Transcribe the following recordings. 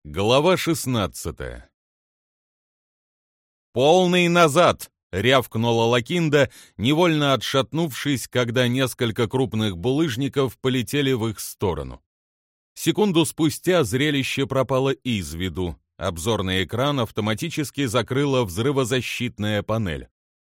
Глава 16. «Полный назад!» — рявкнула Лакинда, невольно отшатнувшись, когда несколько крупных булыжников полетели в их сторону. Секунду спустя зрелище пропало из виду. Обзорный экран автоматически закрыла взрывозащитная панель.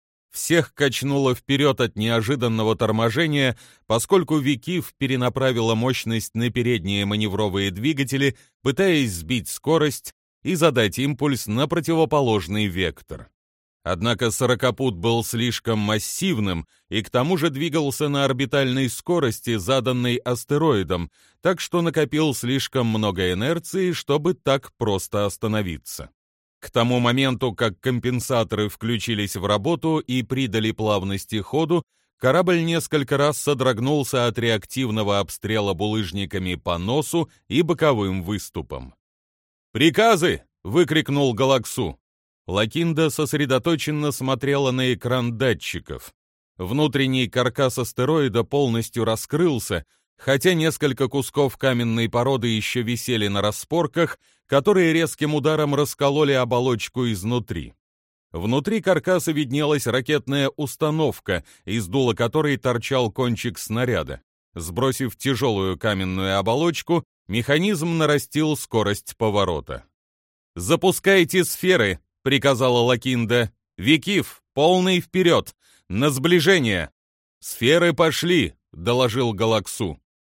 Всех качнуло вперед от неожиданного торможения, поскольку Викив перенаправила мощность на передние маневровые двигатели, пытаясь сбить скорость и задать импульс на противоположный вектор. Однако сорокопут был слишком массивным и к тому же двигался на орбитальной скорости, заданной астероидом, так что накопил слишком много инерции, чтобы так просто остановиться. К тому моменту, как компенсаторы включились в работу и придали плавности ходу, корабль несколько раз содрогнулся от реактивного обстрела булыжниками по носу и боковым выступам. «Приказы!» — выкрикнул Галаксу. Лакинда сосредоточенно смотрела на экран датчиков. Внутренний каркас астероида полностью раскрылся, хотя несколько кусков каменной породы еще висели на распорках, которые резким ударом раскололи оболочку изнутри. Внутри каркаса виднелась ракетная установка, из дула которой торчал кончик снаряда. Сбросив тяжелую каменную оболочку, механизм нарастил скорость поворота. «Запускайте сферы!» — приказала Лакинда. «Викив, полный вперед! На сближение!» «Сферы пошли!» — доложил Галаксу.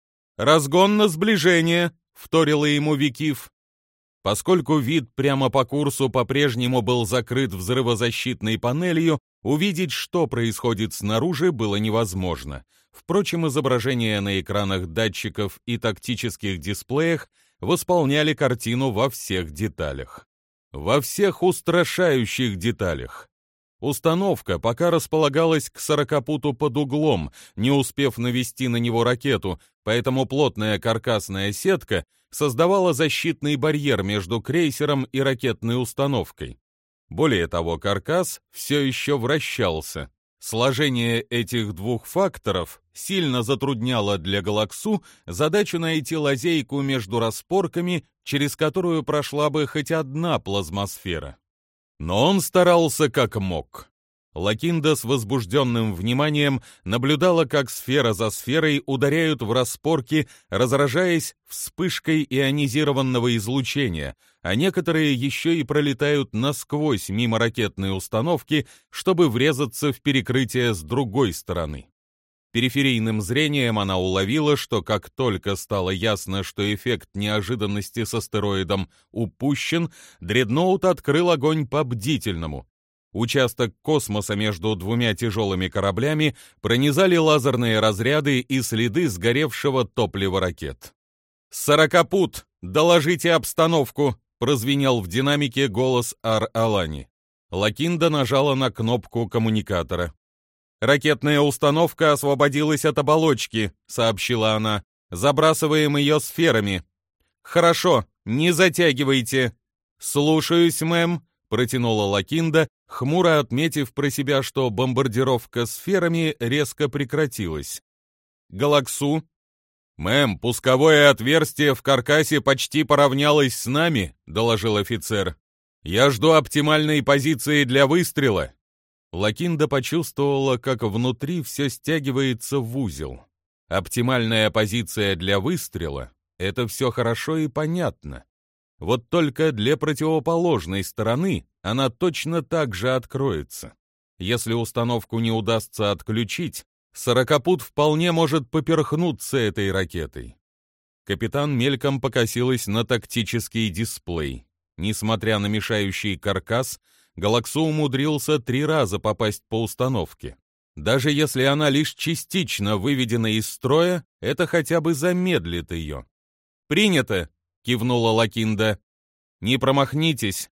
«Разгон на сближение!» — вторила ему Викив. Поскольку вид прямо по курсу по-прежнему был закрыт взрывозащитной панелью, увидеть, что происходит снаружи, было невозможно. Впрочем, изображения на экранах датчиков и тактических дисплеях восполняли картину во всех деталях. Во всех устрашающих деталях. Установка пока располагалась к сорокопуту под углом, не успев навести на него ракету, поэтому плотная каркасная сетка создавала защитный барьер между крейсером и ракетной установкой. Более того, каркас все еще вращался. Сложение этих двух факторов сильно затрудняло для Галаксу задачу найти лазейку между распорками, через которую прошла бы хоть одна плазмосфера. Но он старался как мог. Лакинда с возбужденным вниманием наблюдала, как сфера за сферой ударяют в распорки, разражаясь вспышкой ионизированного излучения, а некоторые еще и пролетают насквозь мимо ракетной установки, чтобы врезаться в перекрытие с другой стороны. Периферийным зрением она уловила, что как только стало ясно, что эффект неожиданности с астероидом упущен, дредноут открыл огонь по бдительному. Участок космоса между двумя тяжелыми кораблями пронизали лазерные разряды и следы сгоревшего топлива ракет. «Сорокопут, доложите обстановку!» — прозвенел в динамике голос Ар-Алани. Лакинда нажала на кнопку коммуникатора. «Ракетная установка освободилась от оболочки», — сообщила она. «Забрасываем ее сферами». «Хорошо, не затягивайте». «Слушаюсь, мэм», — протянула Лакинда, хмуро отметив про себя, что бомбардировка сферами резко прекратилась. «Галаксу?» «Мэм, пусковое отверстие в каркасе почти поравнялось с нами», — доложил офицер. «Я жду оптимальной позиции для выстрела». Лакинда почувствовала, как внутри все стягивается в узел. Оптимальная позиция для выстрела — это все хорошо и понятно. Вот только для противоположной стороны она точно так же откроется. Если установку не удастся отключить, сорокопут вполне может поперхнуться этой ракетой. Капитан мельком покосилась на тактический дисплей. Несмотря на мешающий каркас, Галаксу умудрился 3 раза попасть по установке. Даже если она лишь частично выведена из строя, это хотя бы замедлит ее. «Принято!» — кивнула Лакинда. «Не промахнитесь!»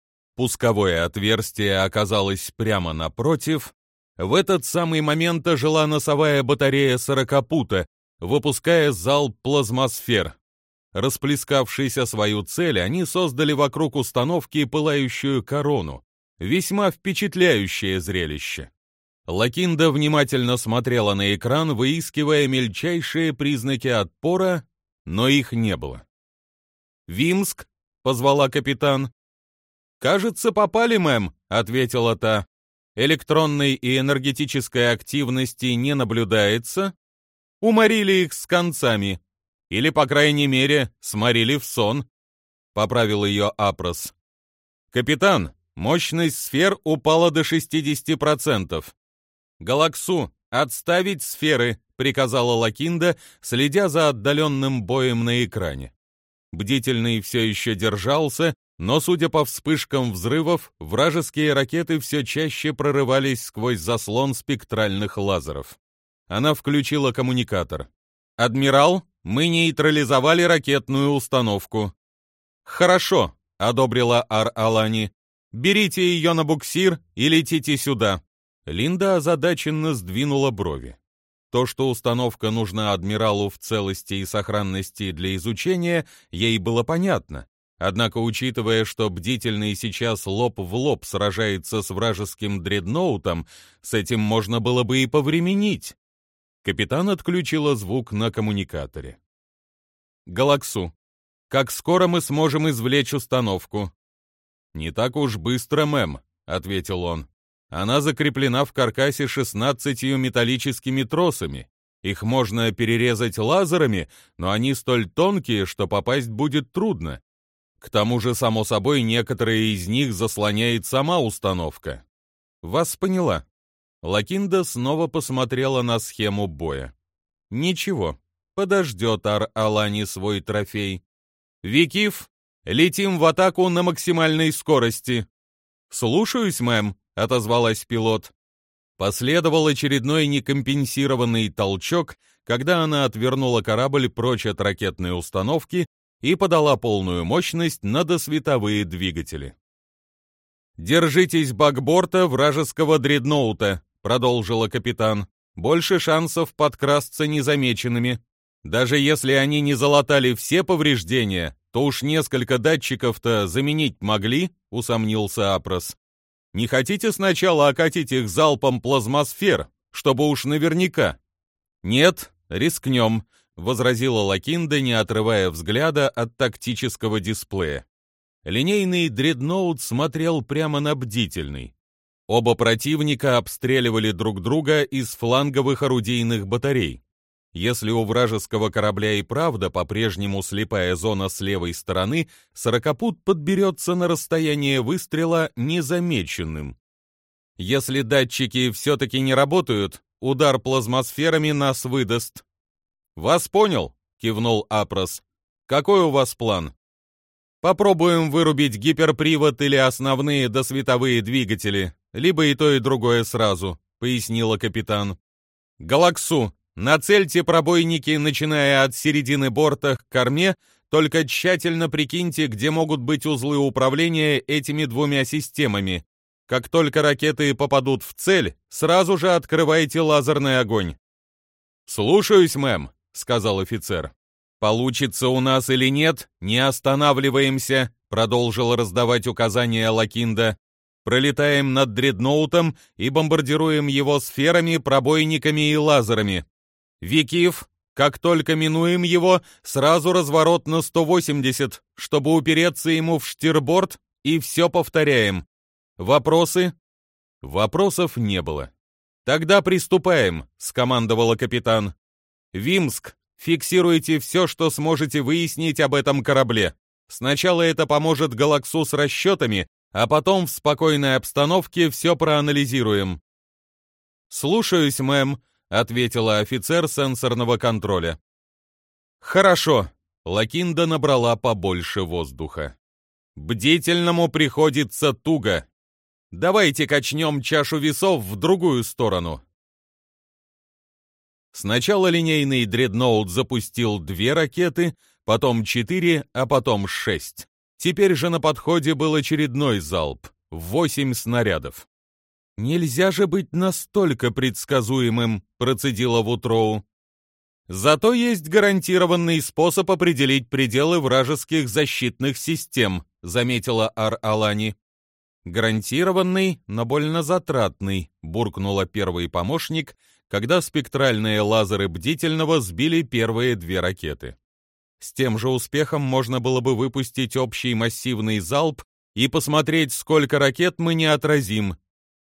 Пусковое отверстие оказалось прямо напротив. В этот самый момент ожила носовая батарея сорокопута, выпуская залп плазмосфер. Расплескавшись о свою цель, они создали вокруг установки пылающую корону. Весьма впечатляющее зрелище. Лакинда внимательно смотрела на экран, выискивая мельчайшие признаки отпора, но их не было. «Вимск», — позвала капитан. «Кажется, попали, мэм», — ответила та. «Электронной и энергетической активности не наблюдается. Уморили их с концами. Или, по крайней мере, сморили в сон», — поправил ее Апрос. «Капитан, мощность сфер упала до 60%. Галаксу, отставить сферы», — приказала Лакинда, следя за отдаленным боем на экране. Бдительный все еще держался, но, судя по вспышкам взрывов, вражеские ракеты все чаще прорывались сквозь заслон спектральных лазеров. Она включила коммуникатор. «Адмирал, мы нейтрализовали ракетную установку». «Хорошо», — одобрила Ар-Алани. «Берите ее на буксир и летите сюда». Линда озадаченно сдвинула брови. То, что установка нужна адмиралу в целости и сохранности для изучения, ей было понятно. Однако, учитывая, что бдительный сейчас лоб в лоб сражается с вражеским дредноутом, с этим можно было бы и повременить. Капитан отключила звук на коммуникаторе. «Галаксу, как скоро мы сможем извлечь установку?» «Не так уж быстро, мэм», — ответил он. «Она закреплена в каркасе 16 металлическими тросами. Их можно перерезать лазерами, но они столь тонкие, что попасть будет трудно. К тому же, само собой, некоторые из них заслоняет сама установка». «Вас поняла». Лакинда снова посмотрела на схему боя. «Ничего, подождет Ар-Алани свой трофей. Викиф, летим в атаку на максимальной скорости». «Слушаюсь, мэм», — отозвалась пилот. Последовал очередной некомпенсированный толчок, когда она отвернула корабль прочь от ракетной установки и подала полную мощность на досветовые двигатели. «Держитесь бакборта вражеского дредноута», — продолжила капитан. «Больше шансов подкрасться незамеченными. Даже если они не залатали все повреждения, то уж несколько датчиков-то заменить могли», — усомнился Апрос. «Не хотите сначала окатить их залпом плазмосфер, чтобы уж наверняка?» «Нет, рискнем», — возразила Лакинда, не отрывая взгляда от тактического дисплея. Линейный дредноут смотрел прямо на бдительный. Оба противника обстреливали друг друга из фланговых орудийных батарей. Если у вражеского корабля и правда по-прежнему слепая зона с левой стороны, сорокопут подберется на расстояние выстрела незамеченным. Если датчики все-таки не работают, удар плазмосферами нас выдаст. «Вас понял», — кивнул Апрос. «Какой у вас план?» «Попробуем вырубить гиперпривод или основные досветовые двигатели, либо и то, и другое сразу», — пояснила капитан. «Галаксу, нацельте пробойники, начиная от середины борта к корме, только тщательно прикиньте, где могут быть узлы управления этими двумя системами. Как только ракеты попадут в цель, сразу же открывайте лазерный огонь». «Слушаюсь, мэм», — сказал офицер. «Получится у нас или нет, не останавливаемся», — продолжил раздавать указания Лакинда. «Пролетаем над дредноутом и бомбардируем его сферами, пробойниками и лазерами. Викиф, как только минуем его, сразу разворот на 180, чтобы упереться ему в штирборд, и все повторяем. Вопросы?» Вопросов не было. «Тогда приступаем», — скомандовала капитан. «Вимск, фиксируйте все, что сможете выяснить об этом корабле. Сначала это поможет Галаксу с расчетами, а потом в спокойной обстановке все проанализируем». «Слушаюсь, мэм», — ответила офицер сенсорного контроля. «Хорошо», — Лакинда набрала побольше воздуха. «Бдительному приходится туго. Давайте качнем чашу весов в другую сторону». Сначала линейный дредноут запустил 2 ракеты, потом 4, а потом 6. Теперь же на подходе был очередной залп — 8 снарядов. «Нельзя же быть настолько предсказуемым», — процедила Вутроу. «Зато есть гарантированный способ определить пределы вражеских защитных систем», — заметила Ар-Алани. «Гарантированный, но больно затратный», — буркнула первый помощник, когда спектральные лазеры бдительного сбили первые 2 ракеты. С тем же успехом можно было бы выпустить общий массивный залп и посмотреть, сколько ракет мы не отразим.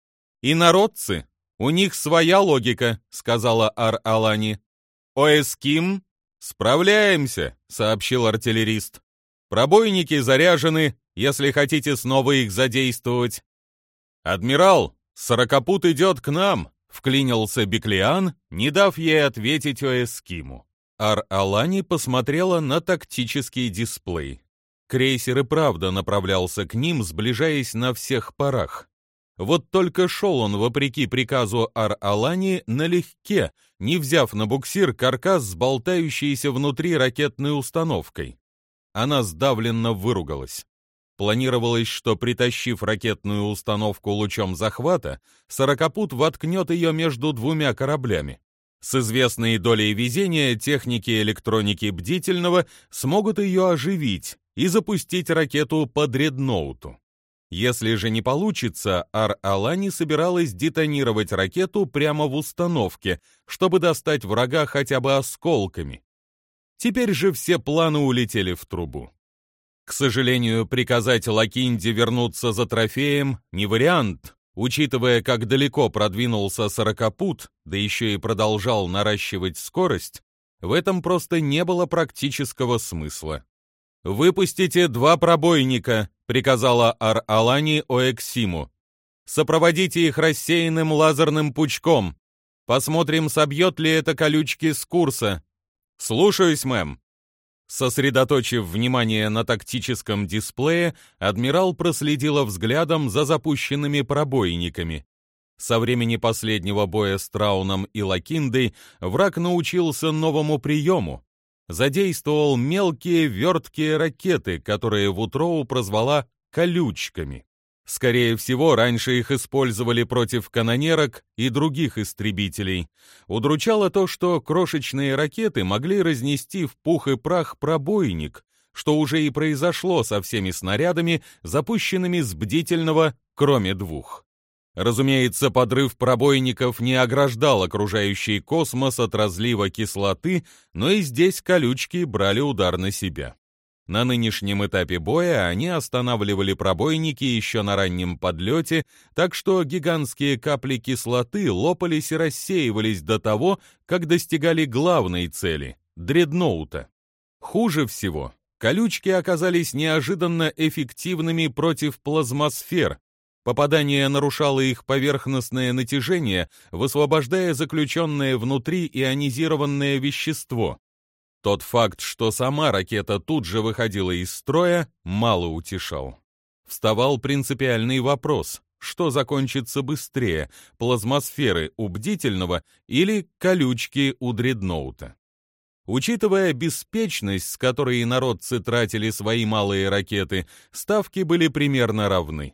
«Инородцы, у них своя логика», — сказала Ар-Алани. «Оэским?» «Справляемся», — сообщил артиллерист. «Пробойники заряжены, если хотите снова их задействовать». «Адмирал, сорокопут идет к нам», — вклинился Беклиан, не дав ей ответить Оэскиму. Ар-Алани посмотрела на тактический дисплей. Крейсер и правда направлялся к ним, сближаясь на всех парах. Вот только шел он, вопреки приказу Ар-Алани, налегке, не взяв на буксир каркас с болтающейся внутри ракетной установкой. Она сдавленно выругалась. Планировалось, что, притащив ракетную установку лучом захвата, сорокопут воткнет ее между двумя кораблями. С известной долей везения техники электроники Бдительного смогут ее оживить и запустить ракету по дредноуту. Если же не получится, Ар-Алани собиралась детонировать ракету прямо в установке, чтобы достать врага хотя бы осколками. Теперь же все планы улетели в трубу. К сожалению, приказать Лакинде вернуться за трофеем не вариант, учитывая, как далеко продвинулся сорокопут, да еще и продолжал наращивать скорость, в этом просто не было практического смысла. «Выпустите 2 пробойника», — приказала Ар-Алани Оэксиму. «Сопроводите их рассеянным лазерным пучком. Посмотрим, собьет ли это колючки с курса». «Слушаюсь, мэм». Сосредоточив внимание на тактическом дисплее, адмирал проследила взглядом за запущенными пробойниками. Со времени последнего боя с Трауном и Лакиндой враг научился новому приему. Задействовал мелкие верткие ракеты, которые Вутроу прозвала «колючками». Скорее всего, раньше их использовали против канонерок и других истребителей. Удручало то, что крошечные ракеты могли разнести в пух и прах пробойник, что уже и произошло со всеми снарядами, запущенными с Бдительного, кроме 2. Разумеется, подрыв пробойников не ограждал окружающий космос от разлива кислоты, но и здесь колючки брали удар на себя. На нынешнем этапе боя они останавливали пробойники еще на раннем подлете, так что гигантские капли кислоты лопались и рассеивались до того, как достигали главной цели — дредноута. Хуже всего, колючки оказались неожиданно эффективными против плазмосфер. Попадание нарушало их поверхностное натяжение, высвобождая заключенное внутри ионизированное вещество. Тот факт, что сама ракета тут же выходила из строя, мало утешал. Вставал принципиальный вопрос: что закончится быстрее, плазмосферы у Бдительного или колючки у дредноута? Учитывая беспечность, с которой инородцы тратили свои малые ракеты, ставки были примерно равны.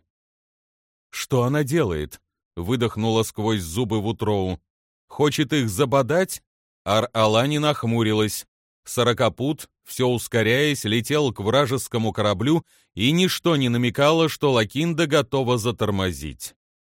«Что она делает?» — выдохнула сквозь зубы Вутроу. «Хочет их забодать?» Ар-Алани нахмурилась. Сорокопут, все ускоряясь, летел к вражескому кораблю, и ничто не намекало, что Лакинда готова затормозить.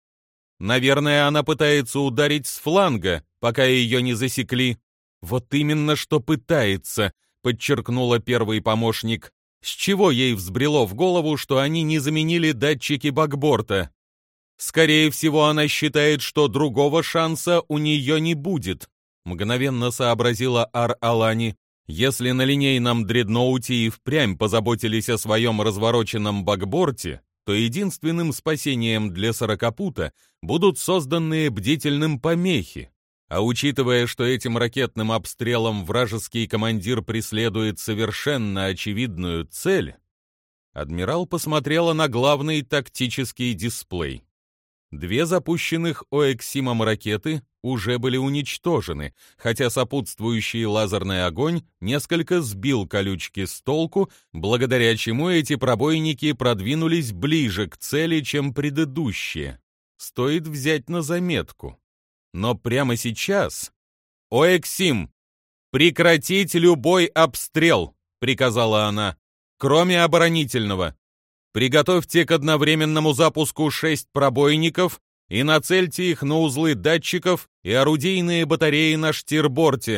«Наверное, она пытается ударить с фланга, пока ее не засекли». «Вот именно что пытается», — подчеркнула первый помощник. «С чего ей взбрело в голову, что они не заменили датчики бакборта?» «Скорее всего, она считает, что другого шанса у нее не будет», — мгновенно сообразила Ар-Алани. «Если на линейном дредноуте и впрямь позаботились о своем развороченном бакборте, то единственным спасением для сорокопута будут созданные Бдительным помехи. А учитывая, что этим ракетным обстрелом вражеский командир преследует совершенно очевидную цель», адмирал посмотрела на главный тактический дисплей. 2 запущенных Оэксимом ракеты уже были уничтожены, хотя сопутствующий лазерный огонь несколько сбил колючки с толку, благодаря чему эти пробойники продвинулись ближе к цели, чем предыдущие. Стоит взять на заметку. Но прямо сейчас... «Оэксим, прекратить любой обстрел!» — приказала она, кроме оборонительного. Приготовьте к одновременному запуску 6 пробойников и нацельте их на узлы датчиков и орудийные батареи на штирборте.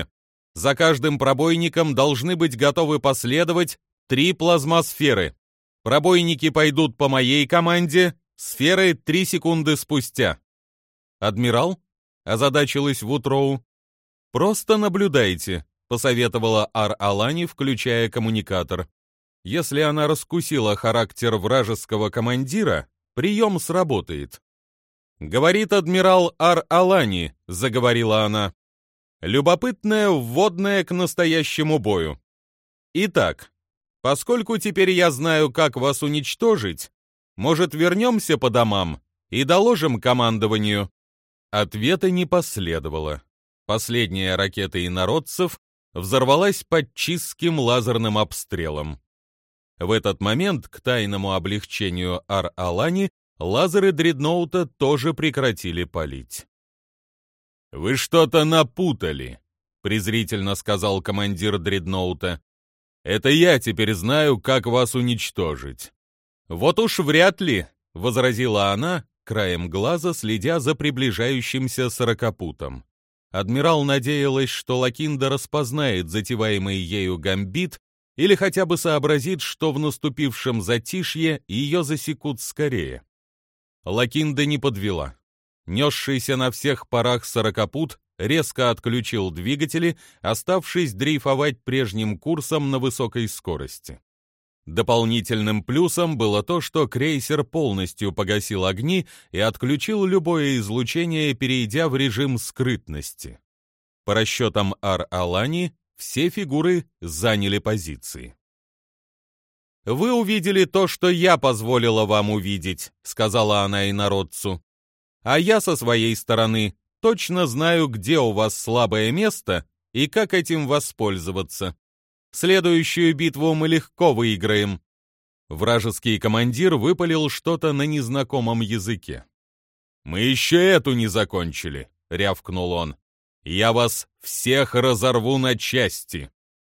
За каждым пробойником должны быть готовы последовать 3 плазмосферы. Пробойники пойдут по моей команде, сферы 3 секунды спустя. «Адмирал?» — озадачилась Вутроу. «Просто наблюдайте», — посоветовала Ар-Алани, включая коммуникатор. «Если она раскусила характер вражеского командира, прием сработает». «Говорит адмирал Ар-Алани», — заговорила она. «Любопытное вводное к настоящему бою. Итак, поскольку теперь я знаю, как вас уничтожить, может, вернемся по домам и доложим командованию?» Ответа не последовало. Последняя ракета инородцев взорвалась под чистским лазерным обстрелом. В этот момент, к тайному облегчению Ар-Алани, лазеры дредноута тоже прекратили палить. «Вы что-то напутали», — презрительно сказал командир дредноута. «Это я теперь знаю, как вас уничтожить». «Вот уж вряд ли», — возразила она, краем глаза следя за приближающимся сорокопутом. Адмирал надеялась, что Лакинда распознает затеваемый ею гамбит или хотя бы сообразит, что в наступившем затишье ее засекут скорее. Лакинда не подвела. Несшийся на всех парах сорокопут резко отключил двигатели, оставшись дрейфовать прежним курсом на высокой скорости. Дополнительным плюсом было то, что крейсер полностью погасил огни и отключил любое излучение, перейдя в режим скрытности. По расчетам Ар-Алани, все фигуры заняли позиции. «Вы увидели то, что я позволила вам увидеть», — сказала она инородцу. «А я со своей стороны точно знаю, где у вас слабое место и как этим воспользоваться. Следующую битву мы легко выиграем». Вражеский командир выпалил что-то на незнакомом языке. «Мы еще эту не закончили», — рявкнул он. «Я вас всех разорву на части».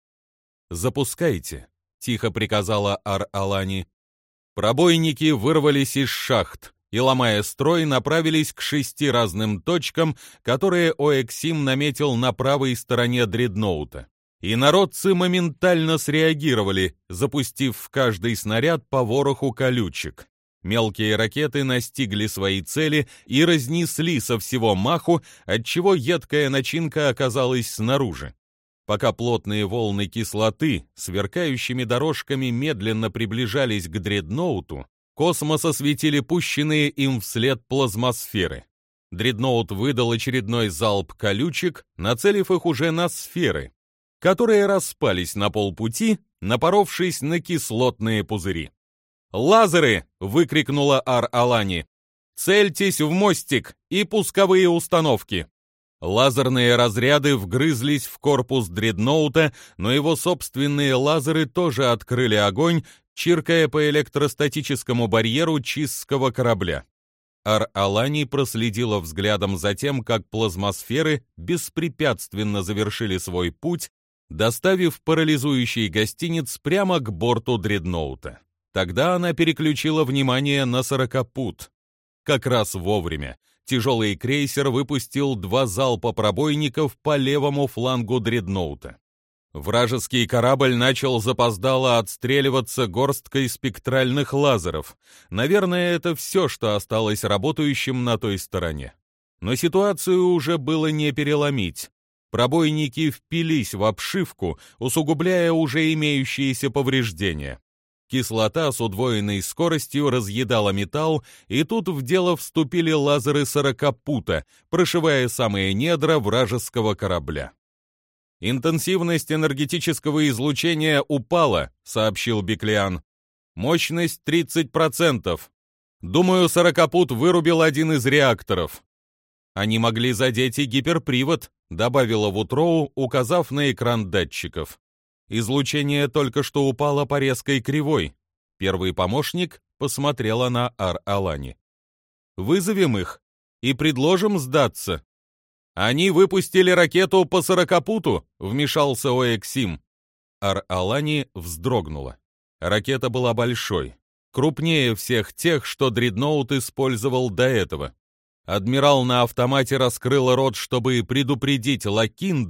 «Запускайте», — тихо приказала Ар-Алани. Пробойники вырвались из шахт и, ломая строй, направились к 6 разным точкам, которые Оэксим наметил на правой стороне дредноута. Инородцы моментально среагировали, запустив в каждый снаряд по вороху колючек. Мелкие ракеты настигли свои цели и разнесли со всего маху, отчего едкая начинка оказалась снаружи. Пока плотные волны кислоты сверкающими дорожками медленно приближались к дредноуту, космос осветили пущенные им вслед плазмосферы. Дредноут выдал очередной залп колючек, нацелив их уже на сферы, которые распались на полпути, напоровшись на кислотные пузыри. «Лазеры!» — выкрикнула Ар-Алани. «Цельтесь в мостик и пусковые установки!» Лазерные разряды вгрызлись в корпус дредноута, но его собственные лазеры тоже открыли огонь, чиркая по электростатическому барьеру чистского корабля. Ар-Алани проследила взглядом за тем, как плазмосферы беспрепятственно завершили свой путь, доставив парализующий гостиниц прямо к борту дредноута. Тогда она переключила внимание на сорокопут. Как раз вовремя тяжелый крейсер выпустил 2 залпа пробойников по левому флангу дредноута. Вражеский корабль начал запоздало отстреливаться горсткой спектральных лазеров. Наверное, это все, что осталось работающим на той стороне. Но ситуацию уже было не переломить. Пробойники впились в обшивку, усугубляя уже имеющиеся повреждения. Кислота с удвоенной скоростью разъедала металл, и тут в дело вступили лазеры сорокопута, прошивая самые недра вражеского корабля. «Интенсивность энергетического излучения упала», — сообщил Беклиан. «Мощность 30%. Думаю, сорокопут вырубил один из реакторов». «Они могли задеть и гиперпривод», — добавила Вутроу, указав на экран датчиков. «Излучение только что упало по резкой кривой». Первый помощник посмотрела на Ар-Алани. «Вызовем их и предложим сдаться». «Они выпустили ракету по сорокопуту», — вмешался Оэксим. Ар-Алани вздрогнула. Ракета была большой, крупнее всех тех, что дредноут использовал до этого. Адмирал на автомате раскрыл рот, чтобы предупредить Лакинду,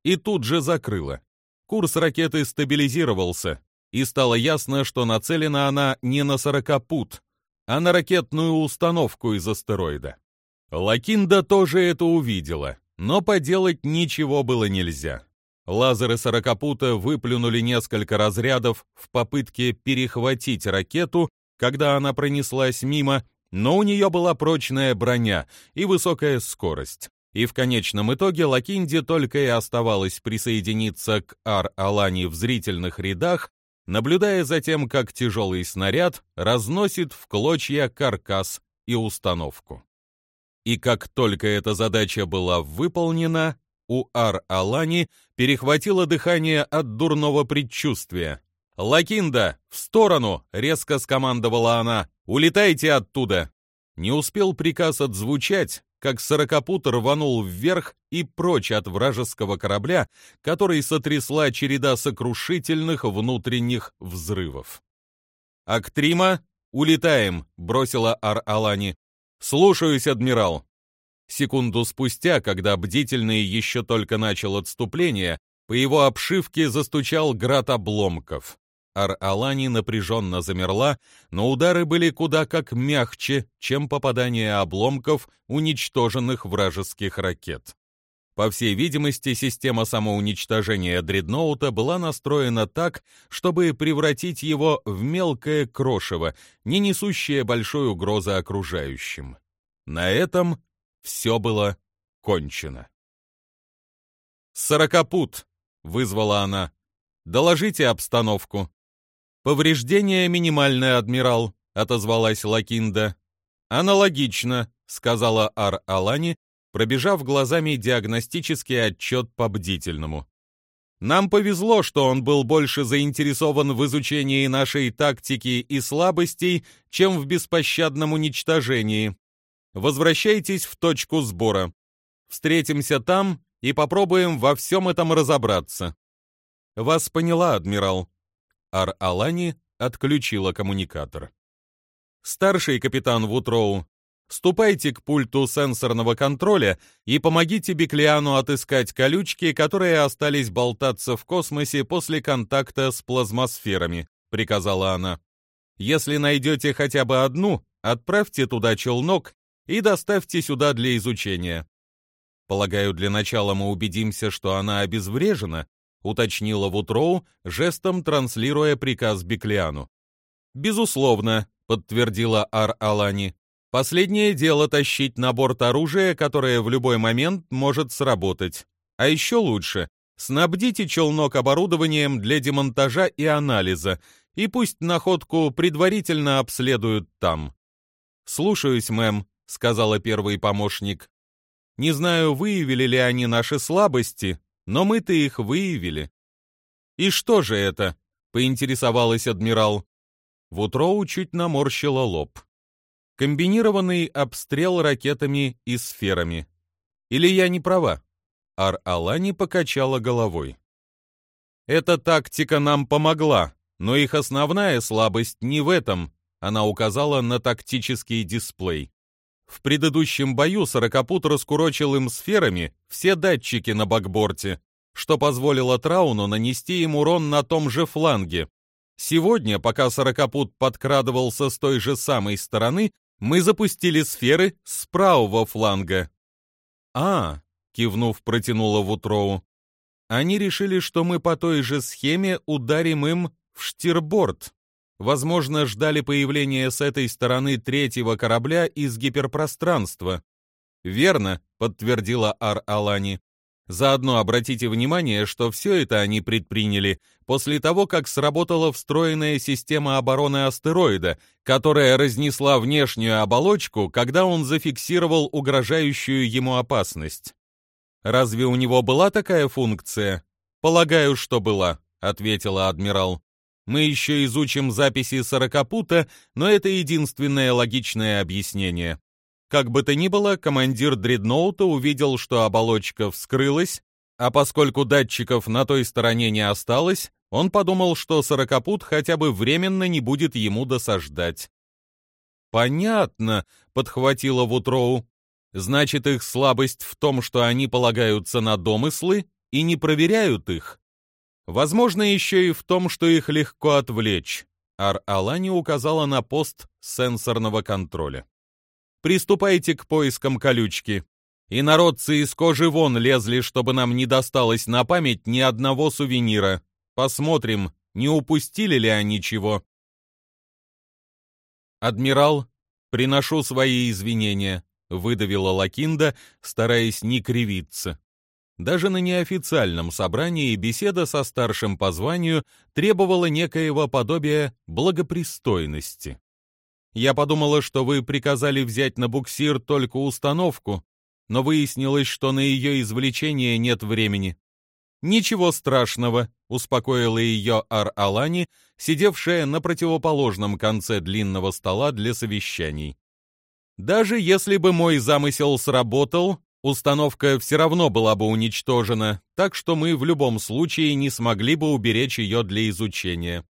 и тут же закрыло. Курс ракеты стабилизировался, и стало ясно, что нацелена она не на сорокопут, а на ракетную установку из астероида. Лакинда тоже это увидела, но поделать ничего было нельзя. Лазеры сорокопута выплюнули несколько разрядов в попытке перехватить ракету, когда она пронеслась мимо, но у нее была прочная броня и высокая скорость. И в конечном итоге Лакинде только и оставалось присоединиться к Ар-Алани в зрительных рядах, наблюдая за тем, как тяжелый снаряд разносит в клочья каркас и установку. И как только эта задача была выполнена, у Ар-Алани перехватило дыхание от дурного предчувствия. «Лакинда, в сторону!» — резко скомандовала она. «Улетайте оттуда!» Не успел приказ отзвучать, как сорокопут рванул вверх и прочь от вражеского корабля, который сотрясла череда сокрушительных внутренних взрывов. «Актрима, улетаем!» — бросила Ар-Алани. «Слушаюсь, адмирал!» Секунду спустя, когда бдительный еще только начал отступление, по его обшивке застучал град обломков. Ар-Алани напряженно замерла, но удары были куда как мягче, чем попадание обломков уничтоженных вражеских ракет. По всей видимости, система самоуничтожения дредноута была настроена так, чтобы превратить его в мелкое крошево, не несущее большой угрозы окружающим. На этом все было кончено. «Сорокопут!» — вызвала она. «Доложите обстановку». «Повреждение минимальное, адмирал», — отозвалась Лакинда. «Аналогично», — сказала Ар-Алани, пробежав глазами диагностический отчет по бдительному. «Нам повезло, что он был больше заинтересован в изучении нашей тактики и слабостей, чем в беспощадном уничтожении. Возвращайтесь в точку сбора. Встретимся там и попробуем во всем этом разобраться». «Вас поняла, адмирал». Ар-Алани отключила коммуникатор. «Старший капитан Вутроу, ступайте к пульту сенсорного контроля и помогите Беклиану отыскать колючки, которые остались болтаться в космосе после контакта с плазмосферами», — приказала она. «Если найдете хотя бы одну, отправьте туда челнок и доставьте сюда для изучения. Полагаю, для начала мы убедимся, что она обезврежена», — уточнила Вутроу, жестом транслируя приказ Беклиану. «Безусловно», — подтвердила Ар-Алани. «Последнее дело тащить на борт оружие, которое в любой момент может сработать. А еще лучше, снабдите челнок оборудованием для демонтажа и анализа, и пусть находку предварительно обследуют там». «Слушаюсь, мэм», — сказала первый помощник. «Не знаю, выявили ли они наши слабости, но мы-то их выявили». «И что же это?» — поинтересовалась адмирал. Вутроу чуть наморщила лоб. «Комбинированный обстрел ракетами и сферами. Или я не права?» Ар-Алани покачала головой. «Эта тактика нам помогла, но их основная слабость не в этом», — она указала на тактический дисплей. В предыдущем бою сорокопут раскурочил им сферами все датчики на бакборте, что позволило Трауну нанести им урон на том же фланге. Сегодня, пока сорокопут подкрадывался с той же самой стороны, мы запустили сферы с правого фланга. Кивнув, протянула Вутроу. «Они решили, что мы по той же схеме ударим им в штирборд. Возможно, ждали появления с этой стороны третьего корабля из гиперпространства». «Верно», — подтвердила Ар-Алани. «Заодно обратите внимание, что все это они предприняли после того, как сработала встроенная система обороны астероида, которая разнесла внешнюю оболочку, когда он зафиксировал угрожающую ему опасность». «Разве у него была такая функция?» «Полагаю, что была», — ответила адмирал. «Мы еще изучим записи сорокопута, но это единственное логичное объяснение». Как бы то ни было, командир дредноута увидел, что оболочка вскрылась, а поскольку датчиков на той стороне не осталось, он подумал, что сорокопут хотя бы временно не будет ему досаждать. «Понятно», — подхватила Вутроу. «Значит, их слабость в том, что они полагаются на домыслы и не проверяют их? Возможно, еще и в том, что их легко отвлечь. Ар-Алани указала на пост сенсорного контроля. Приступайте к поискам колючки. И народцы из кожи вон лезли, чтобы нам не досталось на память ни одного сувенира. Посмотрим, не упустили ли они чего. «Адмирал, приношу свои извинения», — выдавила Лакинда, стараясь не кривиться. Даже на неофициальном собрании беседа со старшим по званию требовала некоего подобия благопристойности. «Я подумала, что вы приказали взять на буксир только установку, но выяснилось, что на ее извлечение нет времени». «Ничего страшного», — успокоила ее Ар-Алани, сидевшая на противоположном конце длинного стола для совещаний. «Даже если бы мой замысел сработал, установка все равно была бы уничтожена, так что мы в любом случае не смогли бы уберечь ее для изучения».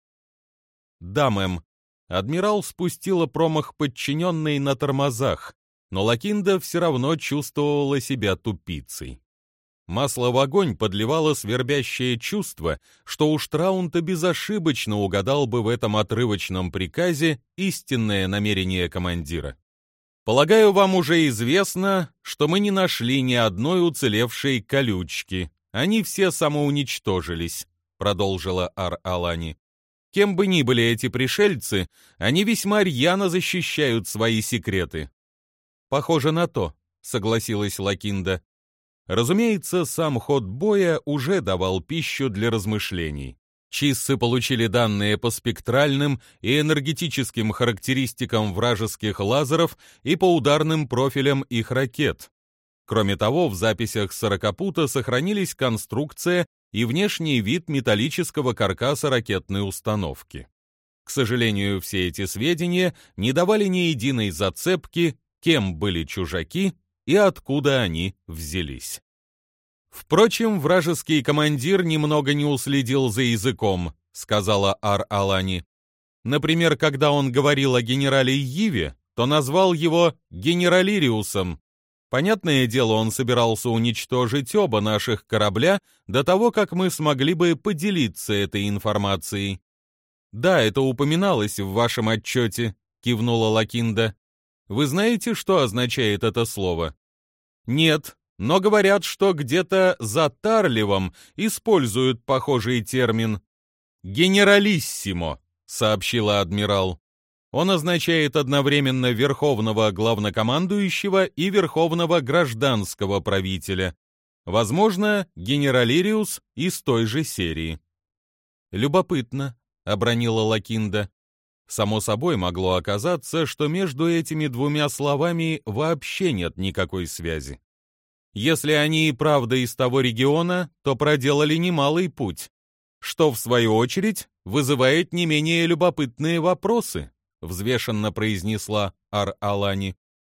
«Да, мэм». Адмирал спустила промах подчиненной на тормозах, но Лакинда все равно чувствовала себя тупицей. Масло в огонь подливало свербящее чувство, что уж Траунта безошибочно угадал бы в этом отрывочном приказе истинное намерение командира. «Полагаю, вам уже известно, что мы не нашли ни одной уцелевшей колючки. Они все самоуничтожились», — продолжила Ар-Алани. «Кем бы ни были эти пришельцы, они весьма рьяно защищают свои секреты». «Похоже на то», — согласилась Лакинда. Разумеется, сам ход боя уже давал пищу для размышлений. Чиссы получили данные по спектральным и энергетическим характеристикам вражеских лазеров и по ударным профилям их ракет. Кроме того, в записях Сорокопута сохранились конструкция и внешний вид металлического каркаса ракетной установки. К сожалению, все эти сведения не давали ни единой зацепки, кем были чужаки и откуда они взялись. «Впрочем, вражеский командир немного не уследил за языком», — сказала Ар-Алани. «Например, когда он говорил о генерале Йиве, то назвал его генералириусом. Понятное дело, он собирался уничтожить оба наших корабля до того, как мы смогли бы поделиться этой информацией». «Да, это упоминалось в вашем отчете», — кивнула Лакинда. «Вы знаете, что означает это слово?» «Нет, но говорят, что где-то за Тарливом используют похожий термин». «Генералиссимо», — сообщила адмирал. «Он означает одновременно верховного главнокомандующего и верховного гражданского правителя. Возможно, генералириус из той же серии». «Любопытно», — обронила Лакинда. Само собой могло оказаться, что между этими двумя словами вообще нет никакой связи. Если они и правда из того региона, то проделали немалый путь, что, в свою очередь, вызывает не менее любопытные вопросы, взвешенно произнесла Ар-Алани.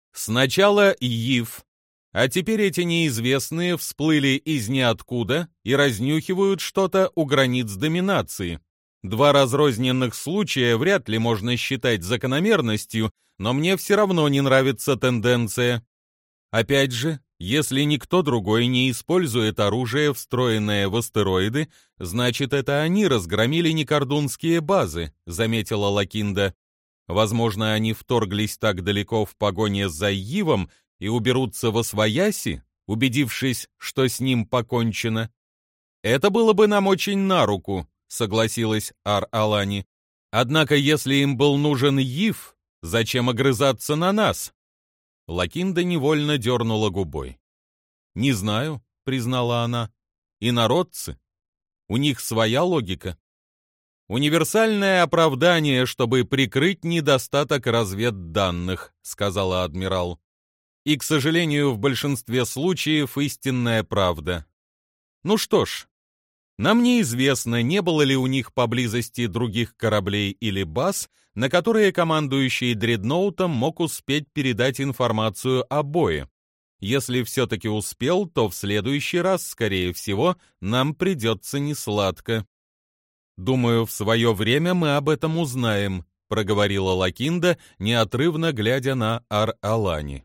Сначала Йив, а теперь эти неизвестные всплыли из ниоткуда и разнюхивают что-то у границ доминации. Два разрозненных случая вряд ли можно считать закономерностью, но мне все равно не нравится тенденция. Опять же, если никто другой не использует оружие, встроенное в астероиды, значит, это они разгромили некордунские базы, заметила Лакинда. Возможно, они вторглись так далеко в погоне за Йивом и уберутся восвояси, убедившись, что с ним покончено. Это было бы нам очень на руку, согласилась Ар-Алани. Однако, если им был нужен Йив, зачем огрызаться на нас? Лакинда невольно дернула губой. «Не знаю», — признала она. «Инородцы. У них своя логика». «Универсальное оправдание, чтобы прикрыть недостаток разведданных», — сказала адмирал. «И, к сожалению, в большинстве случаев истинная правда. Ну что ж, нам неизвестно, не было ли у них поблизости других кораблей или баз, на которые командующий дредноутом мог успеть передать информацию о бое. Если все-таки успел, то в следующий раз, скорее всего, нам придется несладко». «Думаю, в свое время мы об этом узнаем», — проговорила Лакинда, неотрывно глядя на Ар-Алани.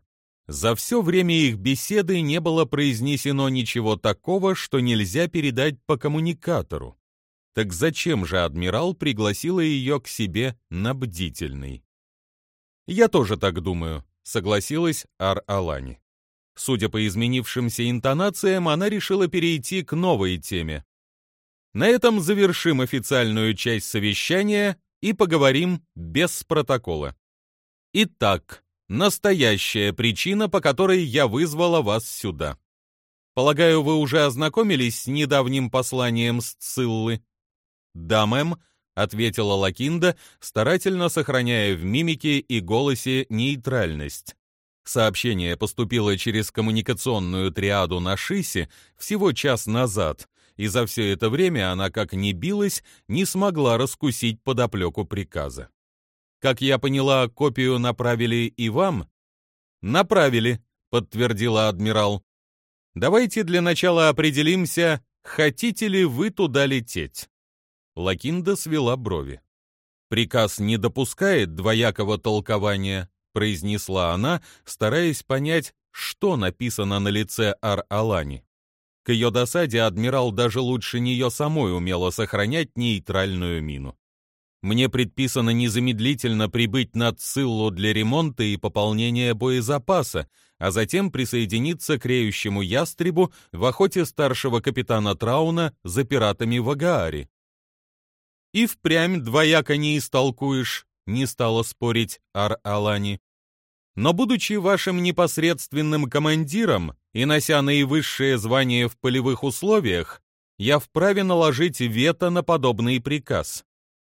За все время их беседы не было произнесено ничего такого, что нельзя передать по коммуникатору. Так зачем же адмирал пригласила ее к себе на бдительный? «Я тоже так думаю», — согласилась Ар-Алани. Судя по изменившимся интонациям, она решила перейти к новой теме. На этом завершим официальную часть совещания и поговорим без протокола. Итак, настоящая причина, по которой я вызвала вас сюда. Полагаю, вы уже ознакомились с недавним посланием Сциллы? Да, мэм, ответила Лакинда, старательно сохраняя в мимике и голосе нейтральность. Сообщение поступило через коммуникационную триаду на Шисе всего час назад, и за все это время она, как ни билась, не смогла раскусить подоплеку приказа. Как я поняла, копию направили и вам? Направили, подтвердила адмирал. Давайте для начала определимся, хотите ли вы туда лететь. Лакинда свела брови. Приказ не допускает двоякого толкования, произнесла она, стараясь понять, что написано на лице Ар-Алани. К ее досаде адмирал даже лучше нее самой умела сохранять нейтральную мину. Мне предписано незамедлительно прибыть на Циллу для ремонта и пополнения боезапаса, а затем присоединиться к реющему ястребу в охоте старшего капитана Трауна за пиратами в Агааре. И впрямь двояко не истолкуешь, не стала спорить Ар-Алани. Но будучи вашим непосредственным командиром и нося наивысшее звание в полевых условиях, я вправе наложить вето на подобный приказ.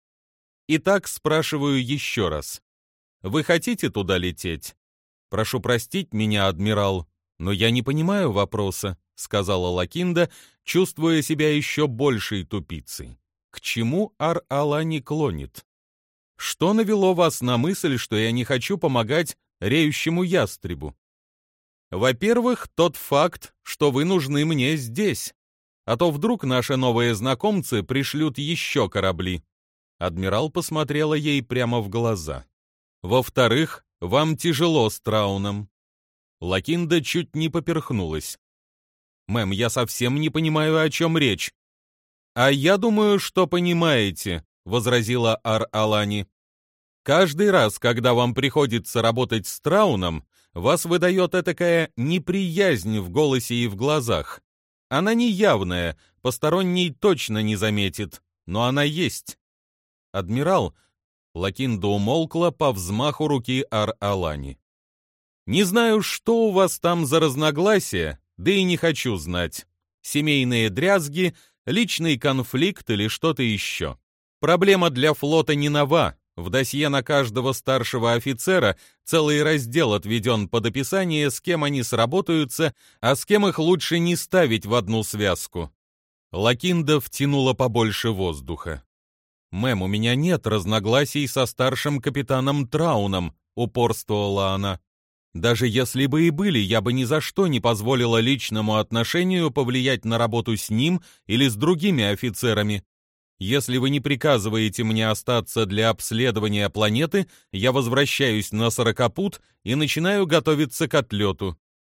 Итак, спрашиваю еще раз. Вы хотите туда лететь? Прошу простить меня, адмирал, но я не понимаю вопроса, сказала Лакинда, чувствуя себя еще большей тупицей. К чему Ар-Алани клонит? Что навело вас на мысль, что я не хочу помогать реющему ястребу? Во-первых, тот факт, что вы нужны мне здесь, а то вдруг наши новые знакомцы пришлют еще корабли. Адмирал посмотрела ей прямо в глаза. Во-вторых, вам тяжело с Трауном. Лакинда чуть не поперхнулась. Мэм, я совсем не понимаю, о чем речь. А я думаю, что понимаете, возразила Ар-Алани. Каждый раз, когда вам приходится работать с Трауном, вас выдает этакая неприязнь в голосе и в глазах. Она неявная, посторонний точно не заметит, но она есть. Адмирал, Лакинда умолкла по взмаху руки Ар-Алани. Не знаю, что у вас там за разногласия, да и не хочу знать. Семейные дрязги, личный конфликт или что-то еще. Проблема для флота не нова. В досье на каждого старшего офицера целый раздел отведен под описание, с кем они сработаются, а с кем их лучше не ставить в одну связку. Лакинда втянула побольше воздуха. «Мэм, у меня нет разногласий со старшим капитаном Трауном», — упорствовала она. «Даже если бы и были, я бы ни за что не позволила личному отношению повлиять на работу с ним или с другими офицерами. Если вы не приказываете мне остаться для обследования планеты, я возвращаюсь на Сорокопут и начинаю готовиться к отлету».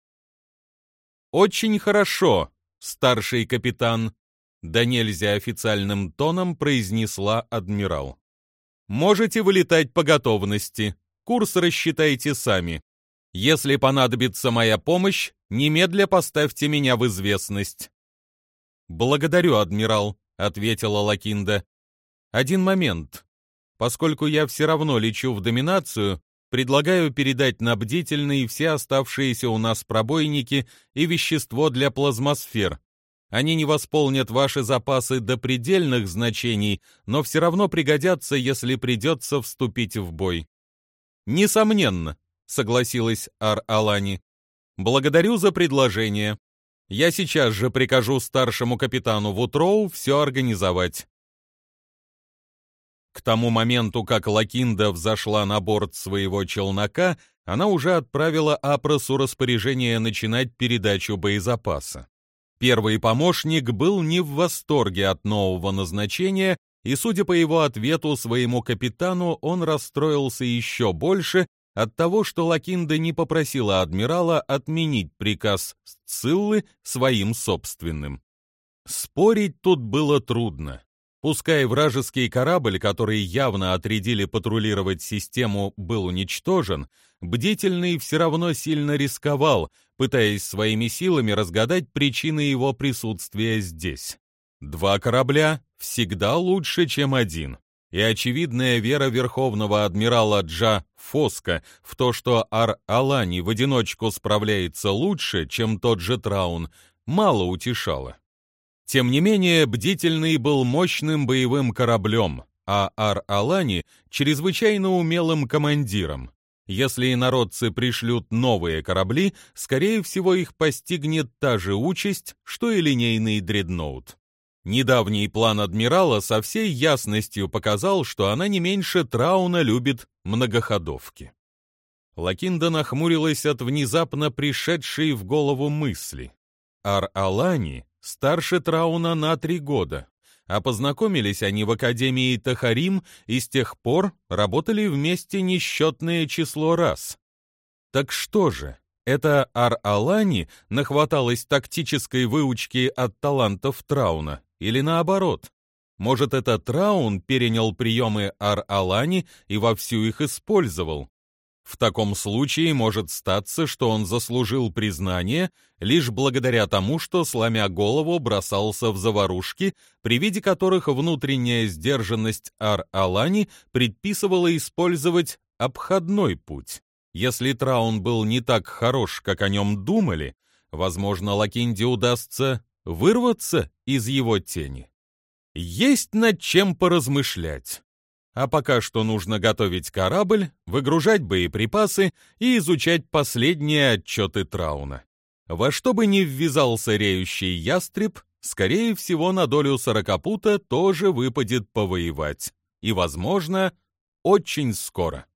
«Очень хорошо, старший капитан», — да нельзя официальным тоном произнесла адмирал. «Можете вылетать по готовности, курс рассчитайте сами. Если понадобится моя помощь, немедля поставьте меня в известность». «Благодарю, адмирал», — ответила Лакинда. «Один момент. Поскольку я все равно лечу в доминацию, предлагаю передать на бдительный все оставшиеся у нас пробойники и вещество для плазмосфер. Они не восполнят ваши запасы до предельных значений, но все равно пригодятся, если придется вступить в бой». «Несомненно», — согласилась Ар-Алани. «Благодарю за предложение. Я сейчас же прикажу старшему капитану Вутроу все организовать». К тому моменту, как Лакинда взошла на борт своего челнока, она уже отправила Апросу распоряжение начинать передачу боезапаса. Первый помощник был не в восторге от нового назначения, и, судя по его ответу своему капитану, он расстроился еще больше, от того, что Лакинда не попросила адмирала отменить приказ Сциллы своим собственным. Спорить тут было трудно. Пускай вражеский корабль, который явно отрядили патрулировать систему, был уничтожен, бдительный все равно сильно рисковал, пытаясь своими силами разгадать причины его присутствия здесь. 2 корабля всегда лучше, чем 1. И очевидная вера верховного адмирала Джа Фоска в то, что Ар-Алани в одиночку справляется лучше, чем тот же Траун, мало утешала. Тем не менее, бдительный был мощным боевым кораблем, а Ар-Алани — чрезвычайно умелым командиром. Если инородцы пришлют новые корабли, скорее всего, их постигнет та же участь, что и линейный дредноут. Недавний план адмирала со всей ясностью показал, что она не меньше Трауна любит многоходовки. Лакинда нахмурилась от внезапно пришедшей в голову мысли. Ар-Алани старше Трауна на 3 года, а познакомились они в Академии Тахарим и с тех пор работали вместе несчетное число раз. Так что же, это Ар-Алани нахваталась тактической выучки от талантов Трауна, или наоборот? Может, это Траун перенял приемы Ар-Алани и вовсю их использовал? В таком случае может статься, что он заслужил признание лишь благодаря тому, что, сломя голову, бросался в заварушки, при виде которых внутренняя сдержанность Ар-Алани предписывала использовать обходной путь. Если Траун был не так хорош, как о нем думали, возможно, Лакинде удастся вырваться из его тени. Есть над чем поразмышлять. А пока что нужно готовить корабль, выгружать боеприпасы и изучать последние отчеты Трауна. Во что бы ни ввязался реющий ястреб, скорее всего, на долю Сорокопута тоже выпадет повоевать. И, возможно, очень скоро.